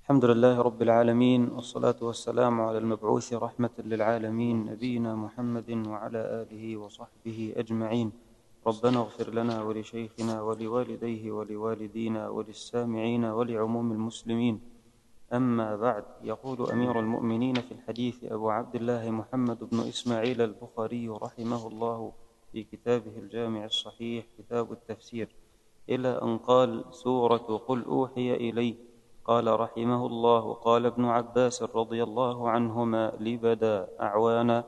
الحمد لله رب العالمين، والصلاة والسلام على المبعوث رحمة للعالمين نبينا محمد وعلى آله وصحبه أجمعين. ربنا اغفر لنا ولشيخنا ولوالديه ولوالدينا وللسامعين ولعموم المسلمين. أما بعد، يقول أمير المؤمنين في الحديث أبو عبد الله محمد بن إسماعيل البخاري رحمه الله في كتابه الجامع الصحيح كتاب التفسير، إلى أن قال: سورة قل أوحي إلي. قال رحمه الله: قال ابن عباس رضي الله عنهما: لبدا أعوانا.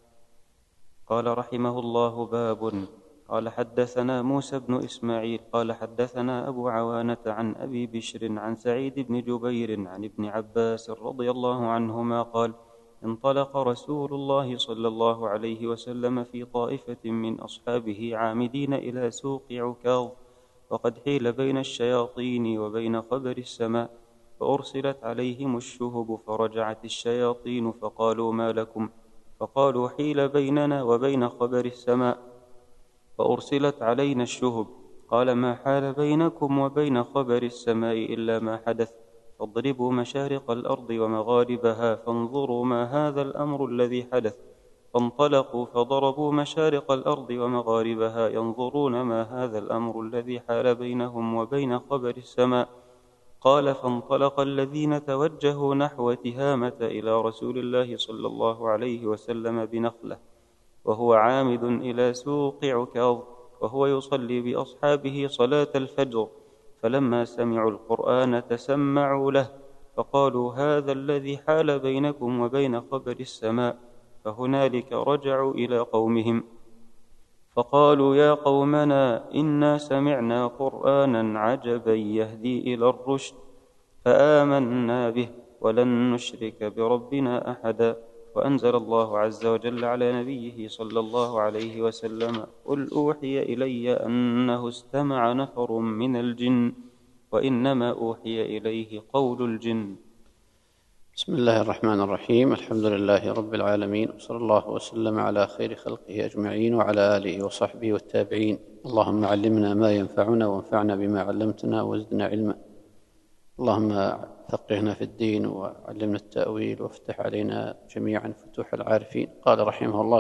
قال رحمه الله: باب. قال حدثنا موسى بن إسماعيل قال حدثنا أبو عوانة عن أبي بشر عن سعيد بن جبير عن ابن عباس رضي الله عنهما قال: انطلق رسول الله صلى الله عليه وسلم في طائفة من أصحابه عامدين إلى سوق عكاظ، وقد حيل بين الشياطين وبين خبر السماء، فأرسلت عليهم الشهب، فرجعت الشياطين فقالوا: ما لكم؟ فقالوا: حيل بيننا وبين خبر السماء فأرسلت علينا الشهب. قال: ما حال بينكم وبين خبر السماء إلا ما حدث، فاضربوا مشارق الأرض ومغاربها فانظروا ما هذا الأمر الذي حدث. فانطلقوا فضربوا مشارق الأرض ومغاربها ينظرون ما هذا الأمر الذي حال بينهم وبين خبر السماء. قال: فانطلق الذين توجهوا نحو تهامة إلى رسول الله صلى الله عليه وسلم بنخلة، وهو عامد إلى سوق عكاظ، وهو يصلي بأصحابه صلاة الفجر، فلما سمعوا القرآن تسمعوا له، فقالوا: هذا الذي حال بينكم وبين خبر السماء. فهنالك رجعوا إلى قومهم فقالوا: يا قومنا، إنا سمعنا قرآنا عجبا يهدي إلى الرشد، فآمنا به ولن نشرك بربنا أحدا. وأنزل الله عز وجل على نبيه صلى الله عليه وسلم: قل أوحي إلي أنه استمع نفر من الجن وإنما أوحي إليه قول الجن. بسم الله الرحمن الرحيم. الحمد لله رب العالمين، وصلى الله وسلم على خير خلقه أجمعين وعلى آله وصحبه والتابعين. اللهم علمنا ما ينفعنا وانفعنا بما علمتنا وزدنا علما. اللهم فقهنا في الدين وعلمنا التأويل وافتح علينا جميعا فتوح العارفين. قال رحمه الله: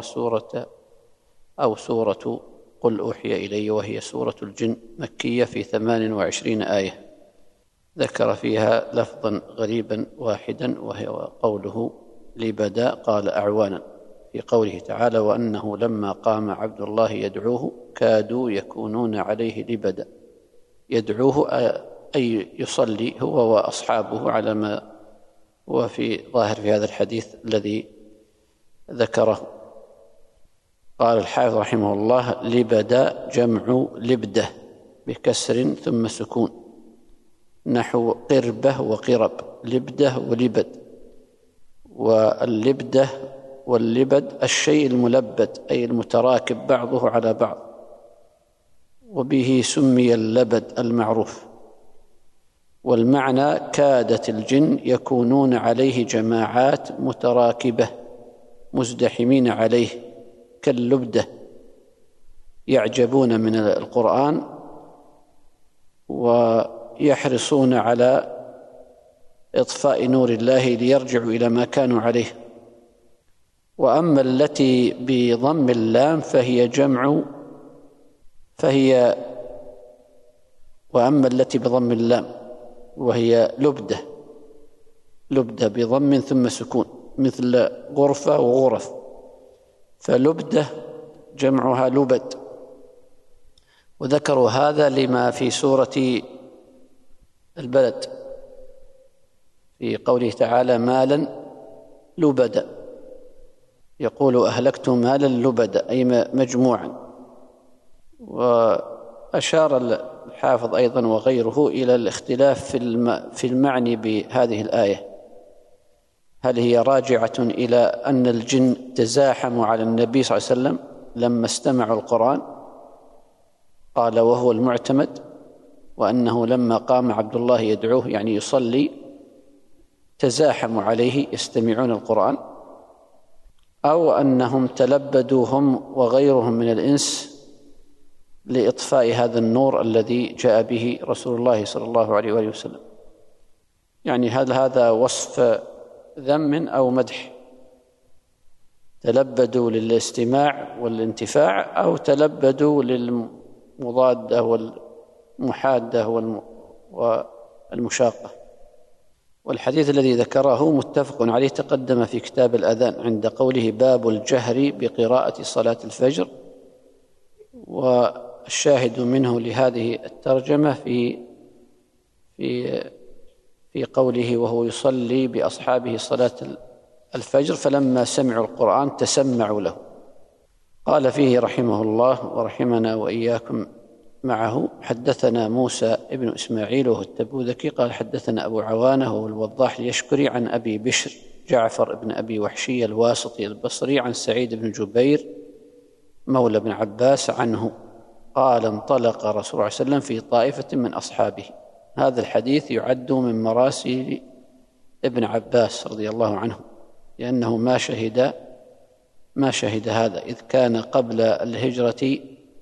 سورة قل أوحي إلي، وهي سورة الجن، مكية في 28 آية، ذكر فيها لفظا غريبا واحدا، وهي قوله لبدا، قال أعوانا، في قوله تعالى: وأنه لما قام عبد الله يدعوه كادوا يكونون عليه لبدا. يدعوه أي يصلي هو وأصحابه على ما هو في ظاهر في هذا الحديث الذي ذكره. قال الحافظ رحمه الله: لبدا جمع لبدة بكسر ثم سكون، نحو قربة وقرب، لبدة ولبد. واللبدة واللبد الشيء الملبد، أي المتراكب بعضه على بعض، وبه سمي اللبد المعروف. والمعنى: كادت الجن يكونون عليه جماعات متراكبة مزدحمين عليه كاللبدة، يعجبون من القرآن ويحرصون على إطفاء نور الله ليرجعوا إلى ما كانوا عليه. وأما التي بضم اللام وأما التي بضم اللام وهي لبدة بضم ثم سكون، مثل غرفة وغرف، فلبدة جمعها لبد. وذكروا هذا لما في سورة البلد في قوله تعالى: مالا لبدا، يقول: أهلكت مالا لبدا، أي مجموعا. وأشار الحافظ أيضا وغيره إلى الاختلاف في المعني بهذه الآية، هل هي راجعة إلى أن الجن تزاحموا على النبي صلى الله عليه وسلم لما استمعوا القرآن، قال وهو المعتمد، وأنه لما قام عبد الله يدعوه يعني يصلي تزاحموا عليه يستمعون القرآن، أو أنهم تلبدوا هم وغيرهم من الإنس لإطفاء هذا النور الذي جاء به رسول الله صلى الله عليه وآله وسلم. يعني هل هذا وصف ذم أو مدح؟ تلبدوا للاستماع والانتفاع أو تلبدوا للمضادة والمحادة والمشاقة؟ والحديث الذي ذكره متفق عليه، تقدم في كتاب الأذان عند قوله باب الجهر بقراءة صلاة الفجر، والشاهد منه لهذه الترجمة في قوله وهو يصلي بأصحابه صلاة الفجر فلما سمعوا القرآن تسمعوا له. قال فيه رحمه الله ورحمنا وإياكم معه: حدثنا موسى ابن إسماعيل وهو التبوذكي قال حدثنا أبو عوانة وهو الوضاح اليشكري عن أبي بشر جعفر بن أبي وحشي الواسطي البصري عن سعيد بن جبير مولى بن عباس عنه قال انطلق رسول الله صلى الله عليه وسلم في طائفة من أصحابه. هذا الحديث يعد من مراسيل ابن عباس رضي الله عنه، لأنه ما شهد هذا، إذ كان قبل الهجرة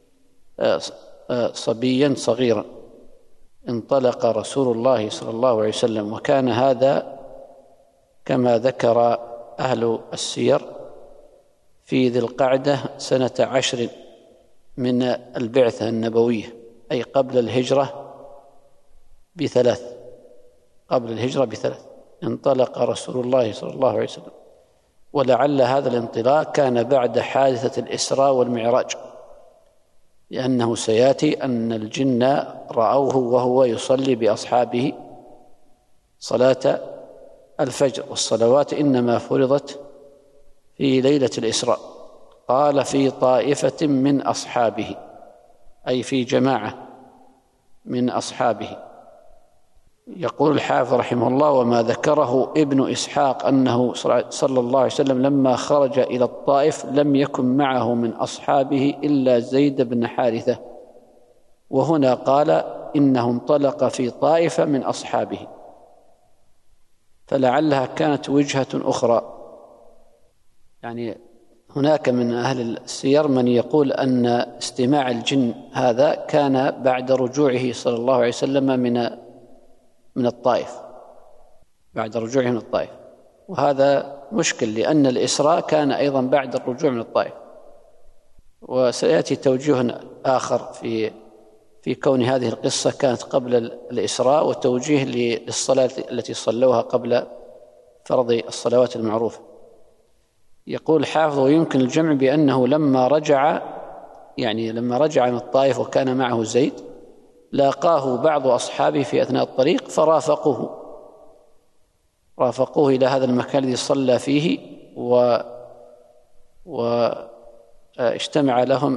صبيا صغيرا. انطلق رسول الله صلى الله عليه وسلم، وكان هذا كما ذكر أهل السير في ذي القعدة سنة 10 من البعثة النبوية، أي قبل الهجرة ب3. انطلق رسول الله صلى الله عليه وسلم، ولعل هذا الانطلاق كان بعد حادثة الإسراء والمعراج، لأنه سيأتي أن الجن رأوه وهو يصلي بأصحابه صلاة الفجر، والصلوات إنما فرضت في ليلة الإسراء. قال في طائفة من أصحابه، أي في جماعة من أصحابه. يقول الحافظ رحمه الله: وما ذكره ابن إسحاق أنه صلى الله عليه وسلم لما خرج إلى الطائف لم يكن معه من أصحابه إلا زيد بن حارثة، وهنا قال إنه انطلق في طائفة من أصحابه، فلعلها كانت وجهة أخرى. يعني هناك من أهل السير من يقول أن استماع الجن هذا كان بعد رجوعه صلى الله عليه وسلم من الطائف، بعد رجوعه من الطائف، وهذا مشكل لأن الإسراء كان أيضا بعد الرجوع من الطائف. وسيأتي توجيه آخر في كون هذه القصة كانت قبل الإسراء، وتوجيه للصلاة التي صلوها قبل فرض الصلوات المعروفة. يقول الحافظ: ويمكن الجمع بأنه لما رجع من الطائف وكان معه زيد لاقاه بعض أصحابه في أثناء الطريق فرافقوه إلى هذا المكان الذي صلى فيه، واجتمع لهم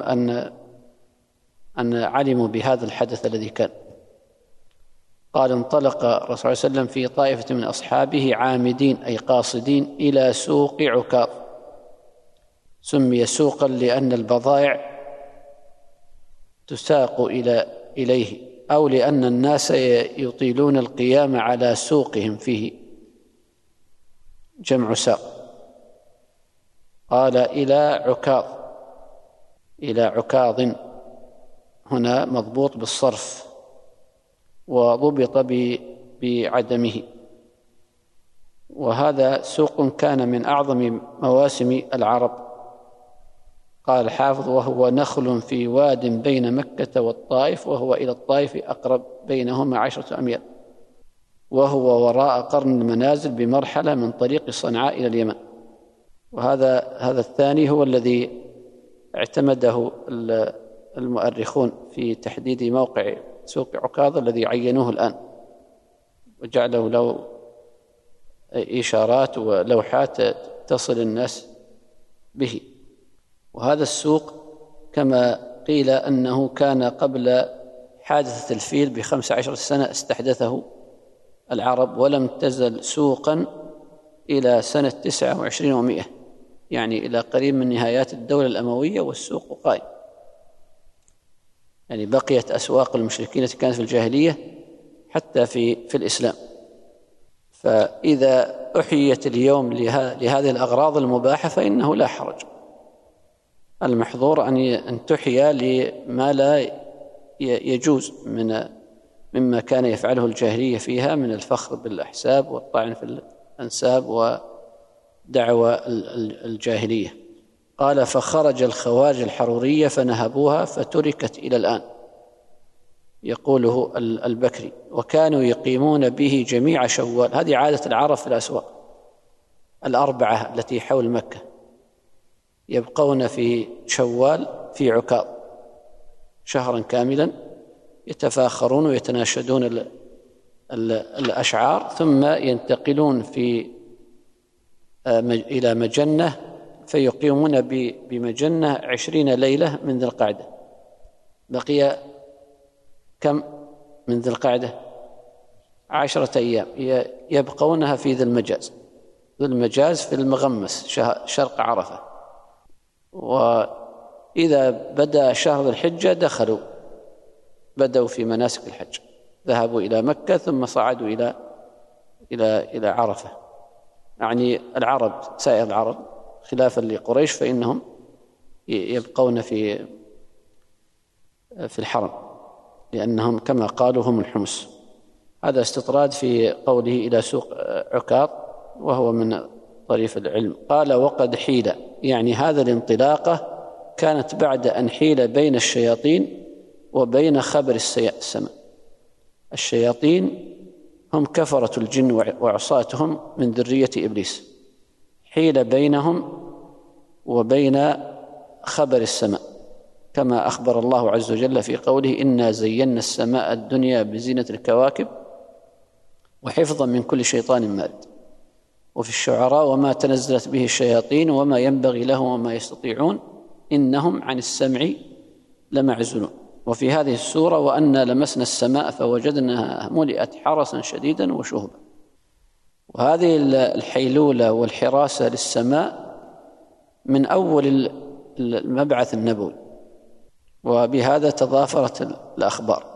أن علموا بهذا الحدث الذي كان. قال: انطلق الرسول صلى الله عليه وسلم في طائفة من أصحابه عامدين أي قاصدين إلى سوق عكاظ. سمي سوقا لأن البضائع تساق إليه، أو لأن الناس يطيلون القيام على سوقهم فيه، جمع ساق. قال: إلى عكاظ هنا مضبوط بالصرف، وضبط بعدمه. وهذا سوق كان من أعظم مواسم العرب. قال الحافظ: وهو نخل في واد بين مكة والطائف، وهو إلى الطائف أقرب، بينهما 10 أميال، وهو وراء قرن المنازل بمرحلة من طريق صنعاء إلى اليمن. وهذا الثاني هو الذي اعتمده المؤرخون في تحديد موقع سوق عكاظ الذي عينوه الآن، وجعلوا له إشارات ولوحات تصل الناس به. وهذا السوق كما قيل أنه كان قبل حادثة الفيل ب15 سنة استحدثه العرب، ولم تزل سوقا إلى سنة 29 و100، يعني إلى قريب من نهايات الدولة الأموية والسوق قائم. يعني بقيت أسواق المشركين التي كانت في الجاهلية حتى في الإسلام. فإذا أحيت اليوم لهذه الأغراض المباحة فإنه لا حرج. المحظور أن تحيا لما لا يجوز مما كان يفعله الجاهلية فيها من الفخر بالأحساب والطعن في الأنساب ودعوى الجاهلية. قال: فخرج الخوارج الحرورية فنهبوها فتركت إلى الآن، يقوله البكري، وكانوا يقيمون به جميع شوال. هذه عادة العرب في الأسواق الأربعة التي حول مكة، يبقون في شوال في عكاظ شهرا كاملا، يتفاخرون ويتناشدون الأشعار، ثم ينتقلون إلى مجنة فيقيمون بمجنة 20 ليلة من ذي القعدة. بقي كم من ذي القعدة؟ 10 أيام يبقونها في ذي المجاز في المغمس شرق عرفة. وإذا بدأ شهر الحجة بدأوا في مناسك الحج، ذهبوا إلى مكة ثم صعدوا إلى عرفة. يعني العرب، سائر العرب خلافا لقريش فإنهم يبقون في الحرم، لأنهم كما قالوا هم الحمص. هذا استطراد في قوله إلى سوق عكاظ، وهو من طريف العلم. قال: وقد حيل، يعني هذا الانطلاقة كانت بعد أن حيل بين الشياطين وبين خبر السماء. الشياطين هم كفرة الجن وعصاتهم من ذرية إبليس، حيل بينهم وبين خبر السماء، كما أخبر الله عز وجل في قوله: إنا زينا السماء الدنيا بزينة الكواكب وحفظا من كل شيطان مارد. وفي الشعراء: وما تنزلت به الشياطين وما ينبغي لهم وما يستطيعون إنهم عن السمع لمعزولون. وفي هذه السورة: وأنا لمسنا السماء فوجدناها ملئت حرسا شديدا وشهبا. وهذه الحيلولة والحراسة للسماء من أول المبعث النبوي، وبهذا تضافرت الأخبار.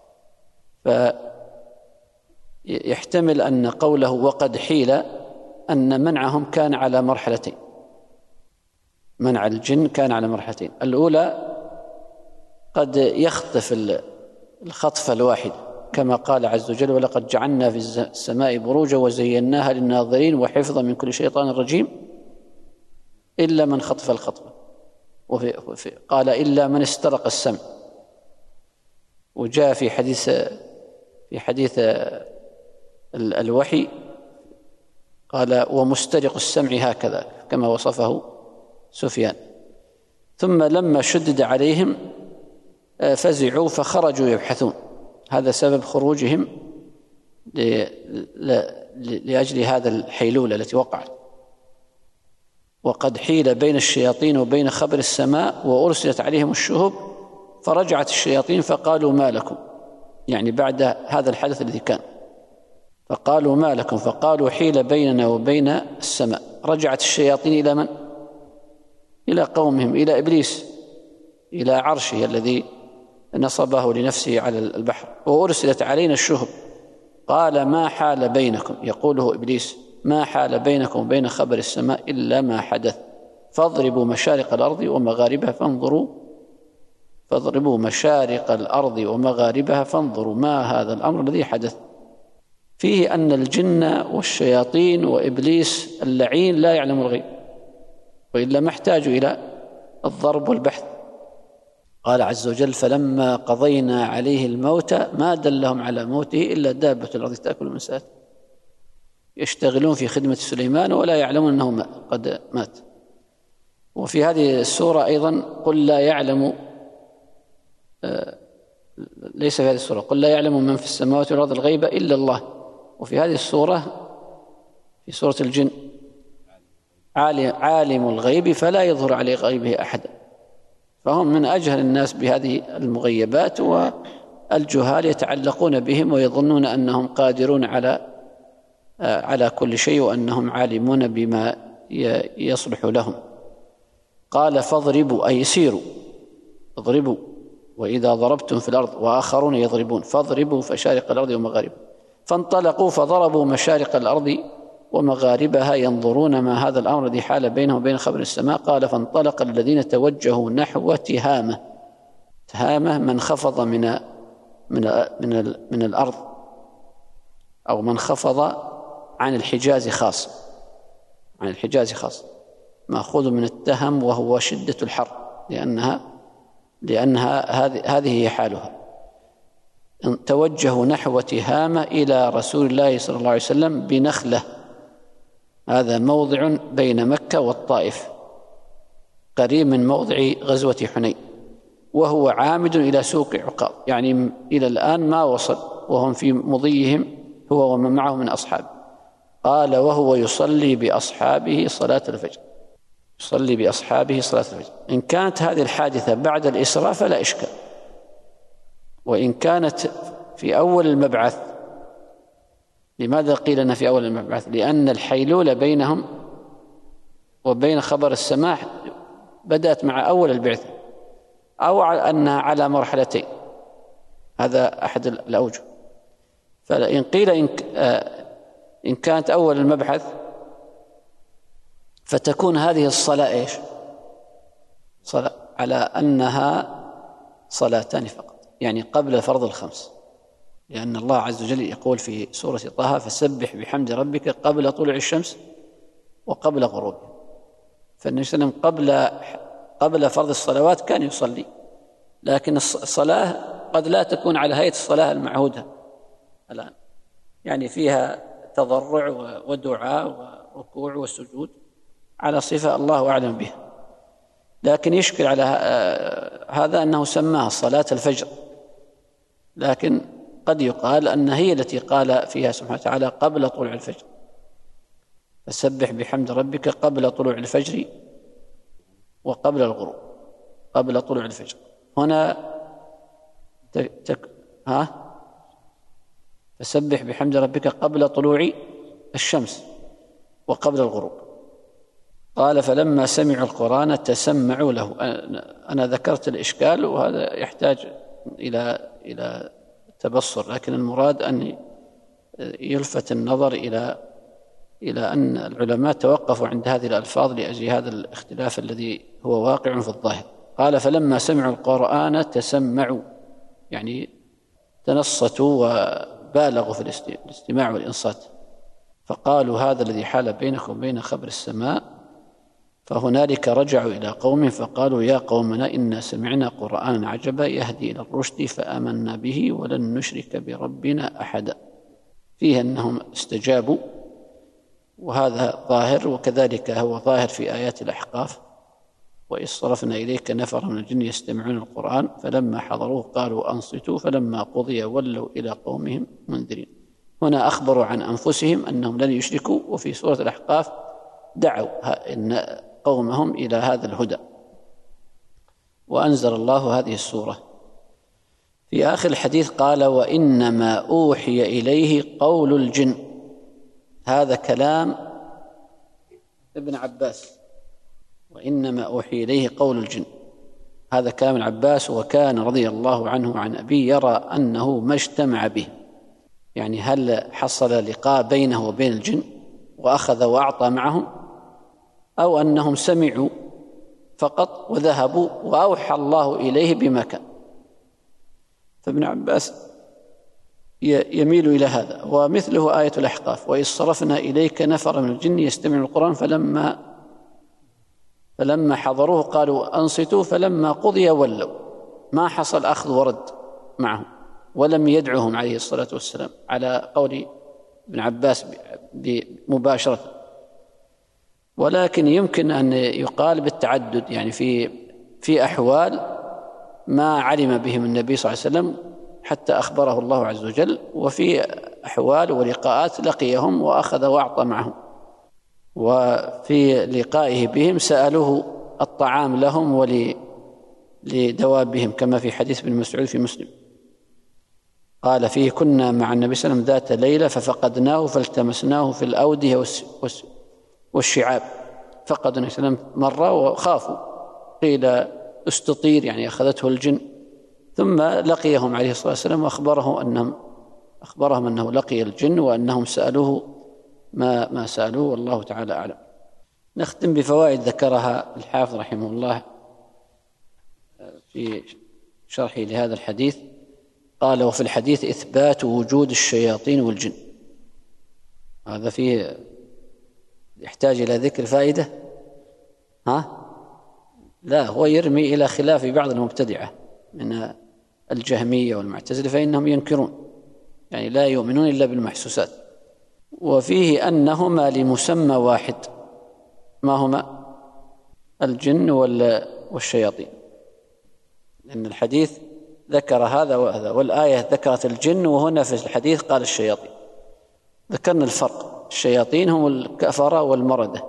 فيحتمل أن قوله وقد حيل أن منعهم كان على مرحلتين، منع الجن كان على مرحلتين. الأولى قد يخطف الخطفة الواحد، كما قال عز وجل: ولقد جعلنا في السماء بروجا وزيناها للناظرين وحفظا من كل شيطان رجيم إلا من خطف الخطفة. قال: إلا من استرق السمع. وجاء في حديث الوحي قال: ومسترق السمع هكذا، كما وصفه سفيان. ثم لما شدد عليهم فزعوا فخرجوا يبحثون. هذا سبب خروجهم لأجل هذا الحيلولة التي وقعت. وقد حيل بين الشياطين وبين خبر السماء وأرسلت عليهم الشهب، فرجعت الشياطين فقالوا ما لكم، يعني بعد هذا الحدث الذي كان، فقالوا ما لكم، فقالوا حيل بيننا وبين السماء. رجعت الشياطين إلى من؟ إلى قومهم، إلى إبليس، إلى عرشه الذي نصبه لنفسه على البحر. وأرسلت علينا الشهب. قال: ما حال بينكم، يقوله إبليس، ما حال بينكم وبين خبر السماء إلا ما حدث، فاضربوا مشارق الأرض ومغاربها فاضربوا مشارق الأرض ومغاربها فانظروا ما هذا الأمر الذي حدث. فيه أن الجن والشياطين وإبليس اللعين لا يعلم الغيب، وإلا ما احتاجوا إلى الضرب والبحث. قال عز وجل: فلما قضينا عليه الموت ما دلهم على موته إلا دابة الأرض تأكل من سأته. يشتغلون في خدمة سليمان ولا يعلمون أنه قد مات. وفي هذه السورة أيضا: قل لا يعلم، ليس في هذه السورة قل لا يعلم من في السماوات والأرض الغيب إلا الله. وفي هذه السورة، في سورة الجن: عالم الغيب فلا يظهر عليه غيبه أحدا. فهم من أجهل الناس بهذه المغيبات، والجهال يتعلقون بهم ويظنون أنهم قادرون على كل شيء، وأنهم عالمون بما يصلح لهم. قال: فاضربوا، أي سيروا، اضربوا، وإذا ضربتم في الأرض وآخرون يضربون فاضربوا مشارق الأرض ومغاربها. فانطلقوا فضربوا مشارق الأرض ومغاربها ينظرون ما هذا الأمر الذي حال بينهم وبين خبر السماء. قال: فانطلق الذين توجهوا نحو تهامة. تهامة من خفض من من الأرض أو من خفض عن الحجاز خاص، عن الحجاز خاص، مأخوذ من التهم وهو شدة الحر، لأنها هذه هي حالها. توجهوا نحو تهامة إلى رسول الله صلى الله عليه وسلم بنخلة، هذا موضع بين مكة والطائف قريب من موضع غزوة حنين، وهو عامد إلى سوق عقاب، يعني إلى الآن ما وصل وهم في مضيهم هو ومن معه من أصحابه. قال وهو يصلي بأصحابه صلاة الفجر، يصلي بأصحابه صلاة الفجر. إن كانت هذه الحادثة بعد الإسراء فلا إشكال، وإن كانت في أول المبعث. لماذا قيل أنها في أول المبعث؟ لأن الحيلولة بينهم وبين خبر السماح بدأت مع أول البعثة، أو أنها على مرحلتين، هذا أحد الأوجه. فإن قيل إن كانت أول المبحث فتكون هذه الصلاة إيش؟ صلاة على أنها صلاتان فقط، يعني قبل فرض الخمس، لأن الله عز وجل يقول في سورة طه فسبح بحمد ربك قبل طلوع الشمس وقبل غروبها. فالنبي صلى الله عليه وسلم قبل فرض الصلوات كان يصلي، لكن الصلاة قد لا تكون على هيئة الصلاة المعهودة الآن، يعني فيها تضرع ودعاء وركوع وسجود على صفة الله أعلم بها. لكن يشكل على هذا أنه سماها صلاة الفجر، لكن قد يقال أن هي التي قال فيها سبحانه وتعالى قبل طلوع الفجر، فسبح بحمد ربك قبل طلوع الفجر وقبل الغروب، قبل طلوع الفجر. هنا فسبح بحمد ربك قبل طلوع الشمس وقبل الغروب. قال فلما سمعوا القرآن تسمعوا له. أنا ذكرت الإشكال وهذا يحتاج إلى تبصر، لكن المراد أن يلفت النظر إلى أن العلماء توقفوا عند هذه الألفاظ لأجل هذا الاختلاف الذي هو واقع في الظاهر. قال فلما سمعوا القرآن تسمعوا، يعني تنصتوا وبالغوا في الاستماع والإنصات، فقالوا هذا الذي حال بينكم وبين خبر السماء. فهنالك رجعوا إلى قوم فقالوا يا قومنا إنا سمعنا قرآنا عجبا يهدي إلى الرشد فآمنا به ولن نشرك بربنا أحدا. فيه أنهم استجابوا، وهذا ظاهر، وكذلك هو ظاهر في آيات الأحقاف وإذ صرفنا إليك نفر من الجن يستمعون القرآن فلما حضروه قالوا أنصتوا فلما قضي ولوا إلى قومهم منذرين. هنا أخبروا عن أنفسهم أنهم لن يشركوا، وفي سورة الأحقاف دعوا إن قومهم إلى هذا الهدى، وأنزل الله هذه السورة. في آخر الحديث قال وإنما أوحي إليه قول الجن. هذا كلام ابن عباس، وإنما أوحي إليه قول الجن، هذا كلام العباس. وكان رضي الله عنه عن أبيه يرى أنه ما اجتمع به، يعني هل حصل لقاء بينه وبين الجن وأخذ وأعطى معهم، أو أنهم سمعوا فقط وذهبوا وأوحى الله إليه بما كان. فابن عباس يميل إلى هذا. ومثله آية الأحقاف وإذ صرفنا إليك نفر من الجن يستمعون القرآن فلما حضروه قالوا أنصتوا فلما قضي ولوا. ما حصل أخذ ورد معهم ولم يدعوهم عليه الصلاة والسلام على قول ابن عباس مباشرة. ولكن يمكن أن يقال بالتعدد، يعني في أحوال ما علم بهم النبي صلى الله عليه وسلم حتى أخبره الله عز وجل، وفي أحوال ولقاءات لقيهم وأخذ وأعطى معهم، وفي لقائه بهم سألوه الطعام لهم ولدوابهم كما في حديث ابن مسعود في مسلم قال فيه كنا مع النبي صلى الله عليه وسلم ذات ليلة ففقدناه فالتمسناه في الأودية والشعاب. فقدوا النبي صلى الله عليه وسلم مرة وخافوا، قيل استطير يعني أخذته الجن، ثم لقيهم عليه الصلاة والسلام وأخبرهم أنه لقي الجن وأنهم سألوه ما سألوه، والله تعالى أعلم. نختم بفوائد ذكرها الحافظ رحمه الله في شرحه لهذا الحديث. قال وفي الحديث إثبات وجود الشياطين والجن. هذا فيه يحتاج إلى ذكر فائدة؟ لا، هو يرمي إلى خلاف بعض المبتدعة من الجهمية والمعتزلة، فإنهم ينكرون، يعني لا يؤمنون إلا بالمحسوسات. وفيه أنهما لمسمى واحد، ما هما؟ الجن والشياطين، لأن الحديث ذكر هذا وهذا، والآية ذكرت الجن، وهنا في الحديث قال الشياطين. ذكرنا الفرق، الشياطين هم الكفرة والمردة،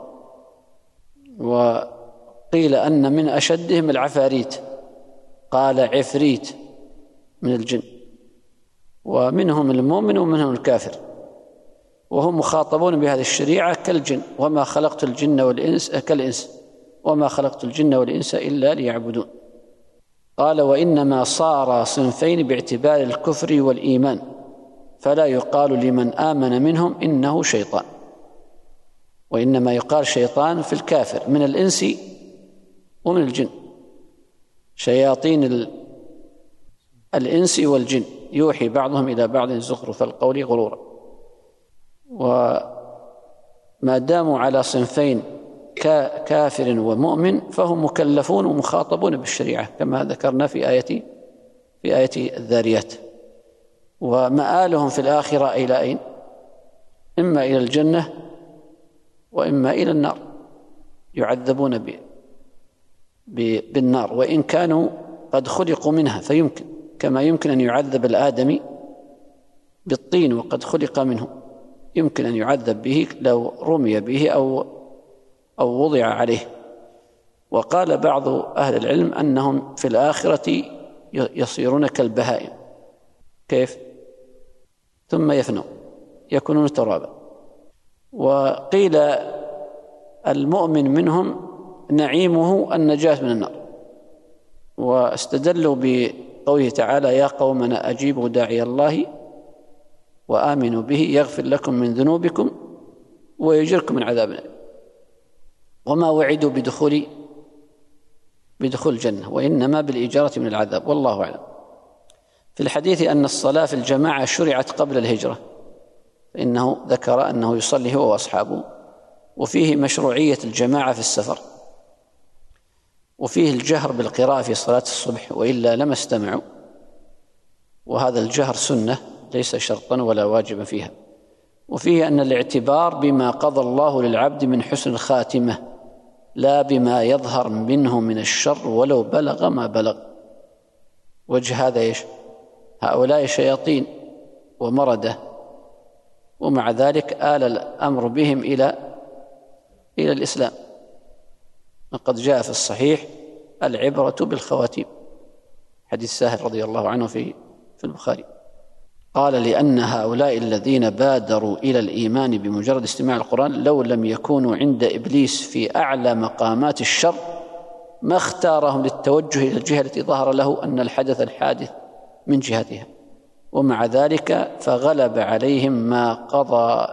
وقيل أن من أشدهم العفاريت، قال عفريت من الجن، ومنهم المؤمن ومنهم الكافر، وهم مخاطبون بهذه الشريعة كالجن، وما خلقت الجن والإنس كالإنس وما خلقت الجن والإنس إلا ليعبدون. قال وإنما صار صنفين باعتبار الكفر والإيمان، فلا يقال لمن آمن منهم إنه شيطان، وإنما يقال شيطان في الكافر من الإنس ومن الجن. شياطين الإنس والجن يوحي بعضهم إلى بعض زخرف القول غرورا. وما داموا على صنفين كافر ومؤمن فهم مكلفون ومخاطبون بالشريعة كما ذكرنا في آية الذاريات. ومآلهم في الآخرة إلى أين؟ إما إلى الجنة وإما إلى النار، يعذبون بالنار، وإن كانوا قد خلقوا منها، فيمكن كما يمكن أن يعذب الآدمي بالطين وقد خلق منه، يمكن أن يعذب به لو رمي به أو وضع عليه. وقال بعض أهل العلم أنهم في الآخرة يصيرون كالبهائم. كيف؟ ثم يفنوا يكونون ترابا. وقيل المؤمن منهم نعيمه النجاة من النار، واستدلوا بقوله تعالى يا قومنا أجيبوا داعي الله وآمنوا به يغفر لكم من ذنوبكم ويجركم من عذاب أليم، وما وعدوا بدخول الجنة، وإنما بالإجارة من العذاب، والله أعلم. في الحديث أن الصلاة في الجماعة شرعت قبل الهجرة، فإنه ذكر أنه يصلي هو وأصحابه، وفيه مشروعية الجماعة في السفر، وفيه الجهر بالقراءة في صلاة الصبح، وإلا لما استمعوا، وهذا الجهر سنة ليس شرطا ولا واجبا فيها. وفيه أن الاعتبار بما قضى الله للعبد من حسن الخاتمة، لا بما يظهر منه من الشر ولو بلغ ما بلغ. وجه هذا إيش؟ هؤلاء شياطين ومردة، ومع ذلك آل الأمر بهم إلى الإسلام. وقد جاء في الصحيح العبرة بالخواتيم، حديث سهل رضي الله عنه في البخاري. قال لأن هؤلاء الذين بادروا إلى الإيمان بمجرد استماع القرآن لو لم يكونوا عند إبليس في أعلى مقامات الشر ما اختارهم للتوجه إلى الجهة التي ظهر له أن الحدث الحادث من جهتها، ومع ذلك فغلب عليهم ما قضى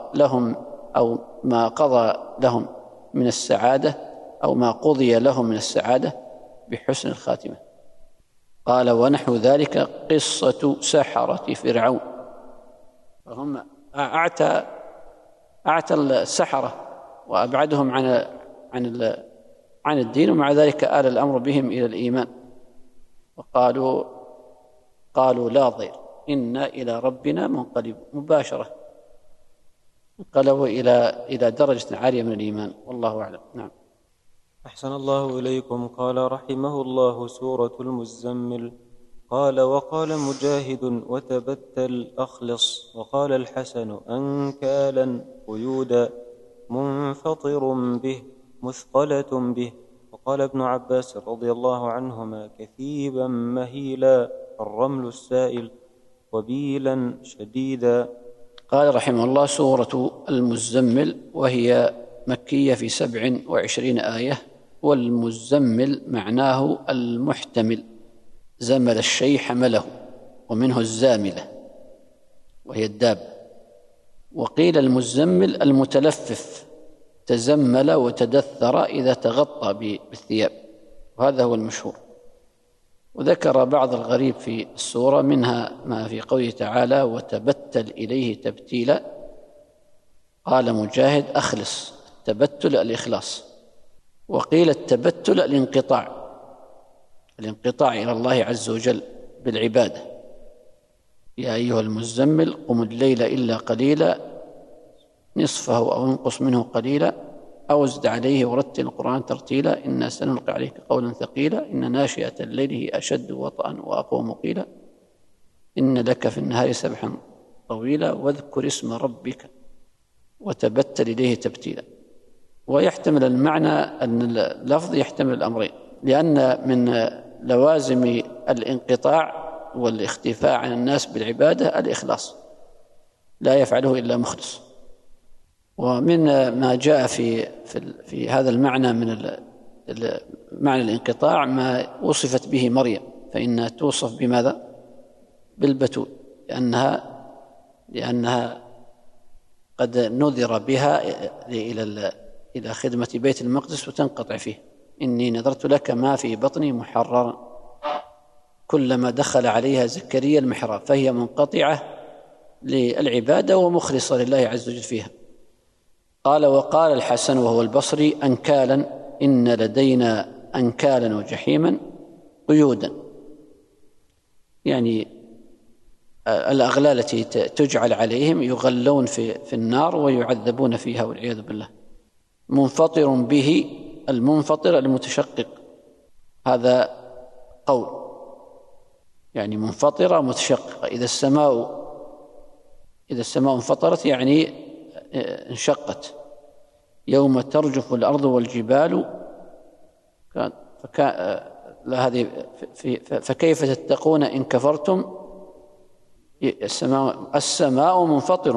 لهم من السعادة، أو ما قضي لهم من السعادة بحسن الخاتمة. قال ونحو ذلك قصة سحرة فرعون، فهم أعتى السحرة وأبعدهم عن الدين، ومع ذلك آل الأمر بهم إلى الإيمان، قالوا لا ضير إنا إلى ربنا منقلب، مباشرة انقلبوا إلى درجة عالية من الإيمان، والله أعلم. نعم. أحسن الله إليكم. قال رحمه الله سورة المزمل. قال وقال مجاهد وتبتل أخلص، وقال الحسن أنكالا قيودا منفطر به مثقلة به، وقال ابن عباس رضي الله عنهما كثيبا مهيلا الرمل السائل وبيلا شديدا. قال رحمه الله سورة المزمل، وهي مكية في 27 آية. والمزمل معناه المحتمل، زمل الشيء حمله، ومنه الزاملة وهي الدابة. وقيل المزمل المتلفف، تزمل وتدثر إذا تغطى بالثياب، وهذا هو المشهور. وذكر بعض الغريب في السورة، منها ما في قوله تعالى وتبتل إليه تبتيلا. قال مجاهد أخلص، التبتل الإخلاص، وقيل التبتل الانقطاع إلى الله عز وجل بالعبادة. يا أيها المزمل قم الليل إلا قليلا نصفه أو انقص منه قليلا أو ازد عليه ورتل القرآن ترتيلا إنا سنلقي عليك قولا ثقيلا إن ناشئة الليل هي أشد وطئا وأقوم قيلا إن لك في النهار سبحا طويلا واذكر اسم ربك وتبتل إليه تبتيلا. ويحتمل المعنى أن اللفظ يحتمل الأمرين، لأن من لوازم الانقطاع والاختفاء عن الناس بالعبادة الإخلاص، لا يفعله إلا مخلص. ومن ما جاء في هذا المعنى من معنى الانقطاع ما وصفت به مريم، فإنها توصف بماذا؟ بالبتول، لأنها قد نذر بها إلى خدمة بيت المقدس وتنقطع فيه. إني نذرت لك ما في بطني محررا كلما دخل عليها زكريا المحراب، فهي منقطعة للعبادة ومخلصة لله عز وجل فيها. قال وقال الحسن وهو البصري أنكالا إن لدينا أنكالا وجحيما قيودا، يعني الأغلال التي تجعل عليهم يغلون في النار ويعذبون فيها والعياذ بالله. منفطر به، المنفطر المتشقق، هذا قول، يعني منفطرة متشققة. إذا السماء انفطرت يعني انشقت. يوم ترجف الأرض والجبال فكيف تتقون إن كفرتم. السماء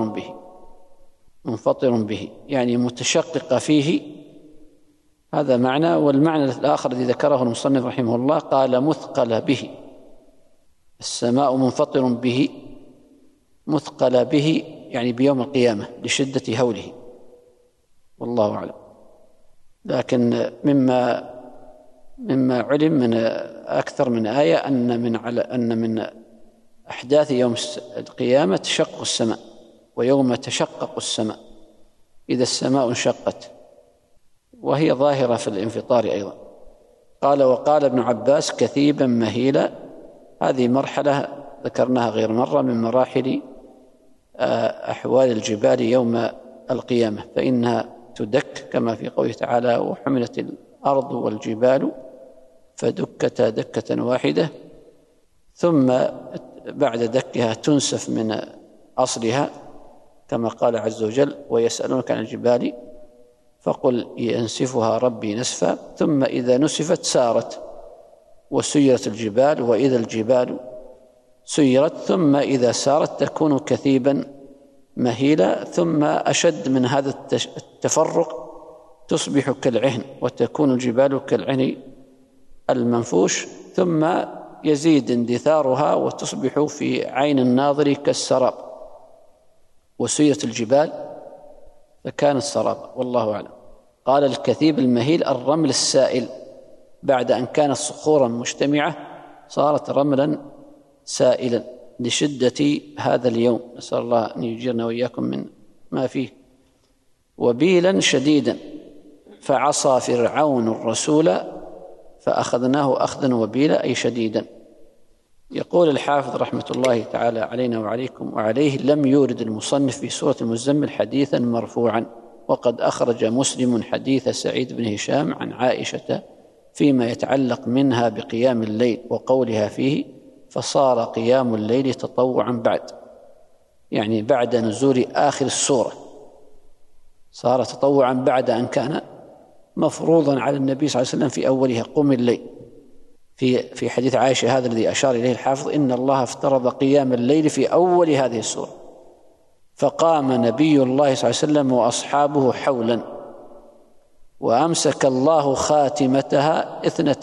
منفطر به يعني متشققة فيه، هذا معنى. والمعنى الآخر الذي ذكره المصنف رحمه الله قال مثقل به، السماء منفطر به مثقل به يعني بيوم القيامة لشدة هوله، والله أعلم. لكن مما علم من أكثر من آية أن من أحداث يوم القيامة تشقق السماء، ويوم تشقق السماء إذا السماء انشقت، وهي ظاهرة في الانفطار أيضا. قال وقال ابن عباس كثيبا مهيلا، هذه مرحلة ذكرناها غير مرة من مراحل أحوال الجبال يوم القيامة، فإنها تدك كما في قوله تعالى وحملت الأرض والجبال فدكتا دكة واحدة، ثم بعد دكها تنسف من أصلها كما قال عز وجل ويسألونك عن الجبال فقل ينسفها ربي نسفا، ثم إذا نسفت سارت وسيرت الجبال، وإذا الجبال سيرت، ثم إذا سارت تكون كثيبا مهيلا، ثم أشد من هذا التفرق تصبح كالعهن وتكون الجبال كالعهن المنفوش، ثم يزيد اندثارها وتصبح في عين الناظر كالسراب، وسيرت الجبال فكانت سرابا، والله أعلم. قال الكثيب المهيل الرمل السائل، بعد أن كانت صخورا مجتمعة صارت رملا سائلا لشدة هذا اليوم، نسأل الله أن يجيرنا وإياكم من ما فيه. وبيلا شديدا، فعصى فرعون الرسول فأخذناه أخذا وبيلا أي شديدا. يقول الحافظ رحمة الله تعالى علينا وعليكم وعليه لم يورد المصنف في سورة المزمل حديثا مرفوعا، وقد أخرج مسلم حديث سعيد بن هشام عن عائشة فيما يتعلق منها بقيام الليل وقولها فيه فصار قيام الليل تطوعا بعد، يعني بعد نزول آخر السورة صار تطوعا بعد أن كان مفروضا على النبي صلى الله عليه وسلم في أولها قم الليل. في حديث عائشة هذا الذي أشار إليه الحافظ إن الله افترض قيام الليل في أول هذه السورة، فقام نبي الله صلى الله عليه وسلم وأصحابه حولا، وأمسك الله خاتمتها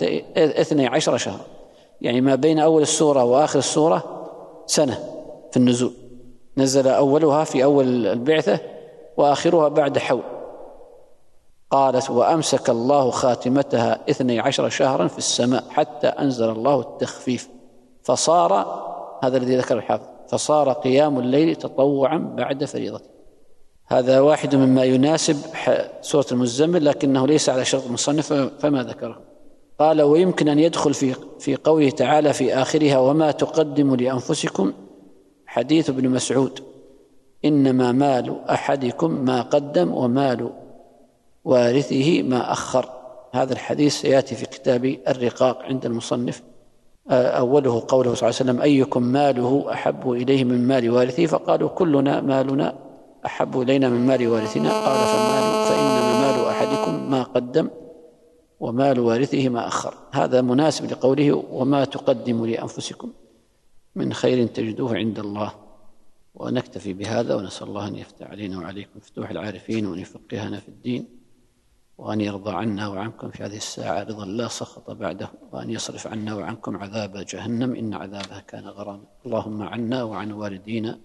12 شهرا، يعني ما بين أول السورة وآخر السورة سنة في النزول، نزل أولها في أول البعثة وآخرها بعد حول. قالت: وأمسك الله خاتمتها 12 شهرا في السماء حتى أنزل الله التخفيف، فصار، هذا الذي ذكر الحافظ، فصار قيام الليل تطوعا بعد فريضته. هذا واحد مما يناسب سورة المزمل، لكنه ليس على شرط المصنف فما ذكره. قال: ويمكن أن يدخل في قوله تعالى في آخرها: وما تقدموا لأنفسكم، حديث ابن مسعود: إنما مال أحدكم ما قدم ومال وارثه ما أخر. هذا الحديث سيأتي في كتاب الرقاق عند المصنف. أوله قوله صلى الله عليه وسلم: أيكم ماله أحب إليه من مال وارثه؟ فقالوا: كلنا مالنا أحب إلينا من مال وارثنا. قال: فإنما مال أحدكم ما قدم ومال وارثه ما أخر. هذا مناسب لقوله: وما تقدموا لأنفسكم من خير تجدوه عند الله. ونكتفي بهذا، ونسأل الله أن يفتح علينا وعليكم فتوح العارفين، وأن يفقهنا في الدين، وأن يرضى عنا وعنكم في هذه الساعة رضا لا سخط بعده، وأن يصرف عنا وعنكم عذاب جهنم إن عذابها كان غراما. اللهم عنا وعن والدينا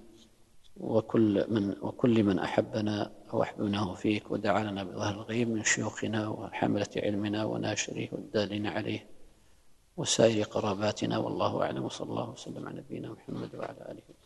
وكل من أحبنا أو أحببناه فيك ودعا لنا بظهر الغيب من شيوخنا وحملة علمنا وناشره والدالين عليه وسائر قراباتنا. والله أعلم، وصلى الله وسلم على نبينا محمد وعلى آله.